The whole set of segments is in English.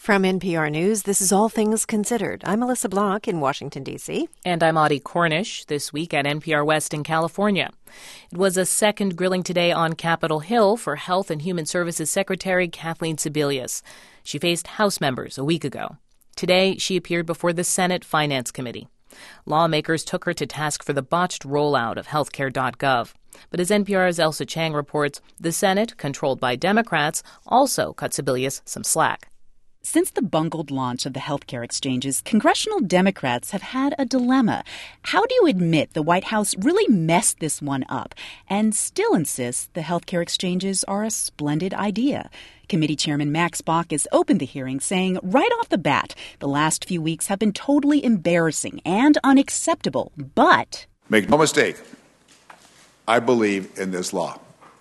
From NPR News, this is All Things Considered. I'm Melissa Block in Washington, D.C. And I'm Audie Cornish, this week at NPR West in California. It was a second grilling today on Capitol Hill for Health and Human Services Secretary Kathleen Sebelius. She faced House members a week ago. Today, she appeared before the Senate Finance Committee. Lawmakers took her to task for the botched rollout of healthcare.gov. But as NPR's Ailsa Chang reports, the Senate, controlled by Democrats, also cut Sebelius some slack. Since the bungled launch of the healthcare exchanges, congressional Democrats have had a dilemma. How do you admit the White House really messed this one up and still insists the healthcare exchanges are a splendid idea? Committee Chairman Max Baucus opened the hearing saying right off the bat, the last few weeks have been totally embarrassing and unacceptable, but... Make no mistake, I believe in this law.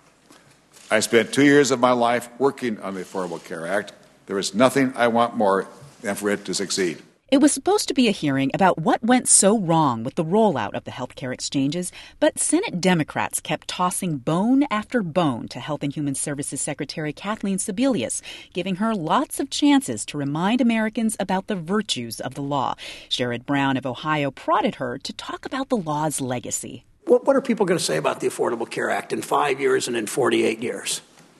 I spent 2 years of my life working on the Affordable Care Act. There is nothing I want more than for it to succeed. It was supposed to be a hearing about what went so wrong with the rollout of the healthcare exchanges, but Senate Democrats kept tossing bone after bone to Health and Human Services Secretary Kathleen Sebelius, giving her lots of chances to remind Americans about the virtues of the law. Sherrod Brown of Ohio prodded her to talk about the law's legacy. What are people going to say about the Affordable Care Act in 5 years and in 48 years?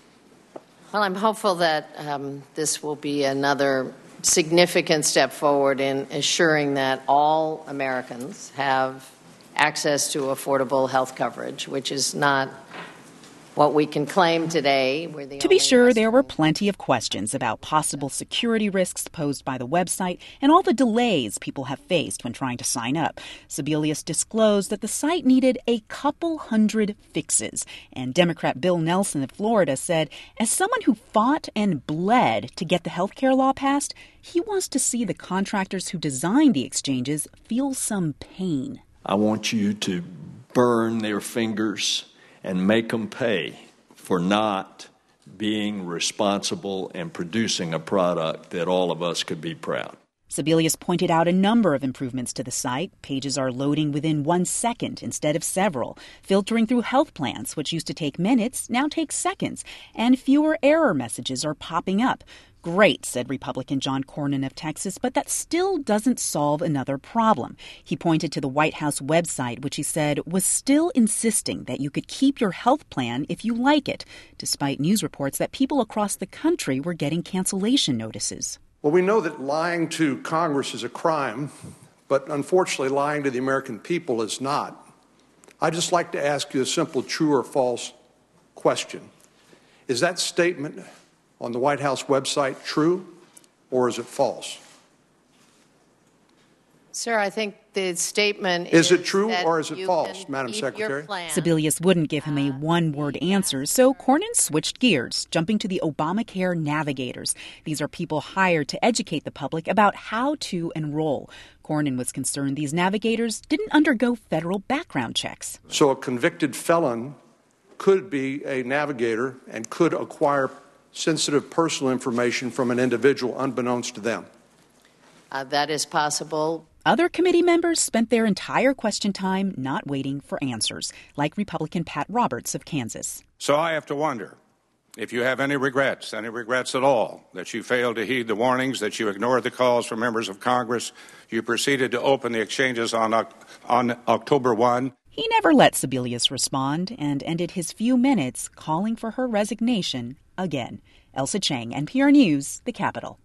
Well, I'm hopeful that this will be another significant step forward in assuring that all Americans have access to affordable health coverage, which is not what we can claim today. To be sure, there were plenty of questions about possible security risks posed by the website and all the delays people have faced when trying to sign up. Sebelius disclosed that the site needed a couple hundred fixes. And Democrat Bill Nelson of Florida said, as someone who fought and bled to get the health care law passed, he wants to see the contractors who designed the exchanges feel some pain. I want you to burn their fingers and make them pay for not being responsible and producing a product that all of us could be proud. Sebelius pointed out a number of improvements to the site. Pages are loading within 1 second instead of several. Filtering through health plans, which used to take minutes, now takes seconds. And fewer error messages are popping up. Great, said Republican John Cornyn of Texas, but that still doesn't solve another problem. He pointed to the White House website, which he said was still insisting that you could keep your health plan if you like it, despite news reports that people across the country were getting cancellation notices. Well, we know that lying to Congress is a crime, but unfortunately lying to the American people is not. I'd just like to ask you a simple true or false question. Is that statement on the White House website true, or is it false? Sir, I think the statement is it true or is it false, Madam Secretary? Sebelius wouldn't give him a one-word answer, so Cornyn switched gears, jumping to the Obamacare navigators. These are people hired to educate the public about how to enroll. Cornyn was concerned these navigators didn't undergo federal background checks. So a convicted felon could be a navigator and could acquire sensitive personal information from an individual unbeknownst to them. That is possible. Other committee members spent their entire question time not waiting for answers, like Republican Pat Roberts of Kansas. So I have to wonder if you have any regrets at all, that you failed to heed the warnings, that you ignored the calls from members of Congress, you proceeded to open the exchanges on October 1. He never let Sebelius respond and ended his few minutes calling for her resignation again. Ailsa Chang, NPR News, the Capitol.